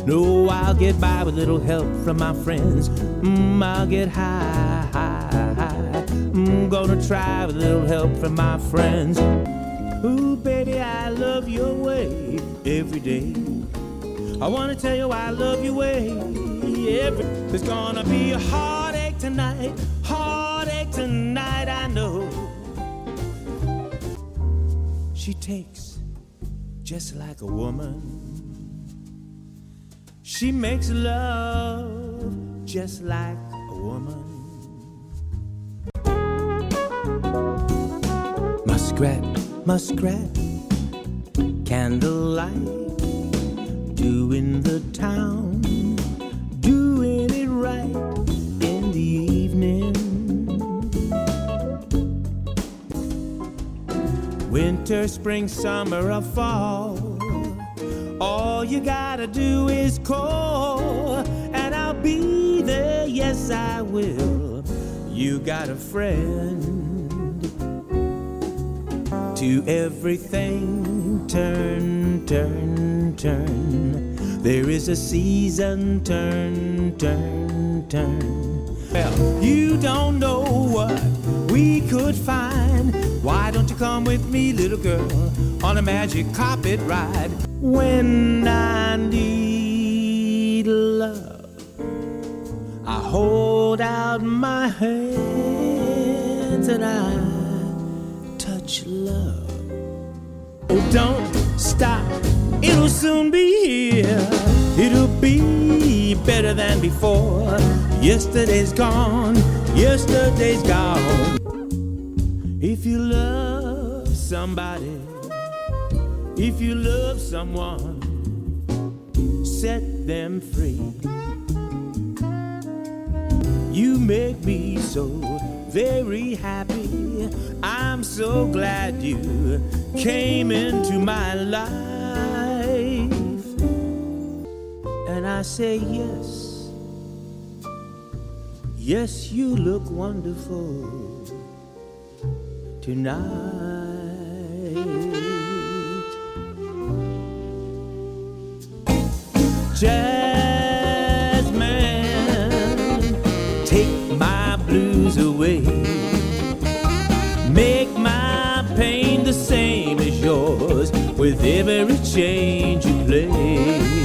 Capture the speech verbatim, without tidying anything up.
No, I'll get by with little help from my friends. Mm, I'll get high, high, high. Mm, gonna try with little help from my friends. Ooh, baby, I love your way every day. I wanna tell you I love your way every. There's gonna be a heartache tonight, heartache tonight, I know. She takes just like a woman. She makes love just like a woman. Muskrat, muskrat, candlelight, doing the town, doing it right in the evening. Winter, spring, summer, or fall, all you gotta do is call, and I'll be there, yes I will. You got a friend. To everything, turn, turn, turn. There is a season, turn, turn, turn. Well, you don't know what we could find. Why don't you come with me, little girl, on a magic carpet ride? When I need love, I hold out my hands and I touch love. Oh, don't stop, it'll soon be here. It'll be better than before. Yesterday's gone, yesterday's gone. If you love somebody, if you love someone, set them free. You make me so very happy. I'm so glad you came into my life. And I say yes, yes, you look wonderful tonight. Jazzman, take my blues away. Make my pain the same as yours with every change you play.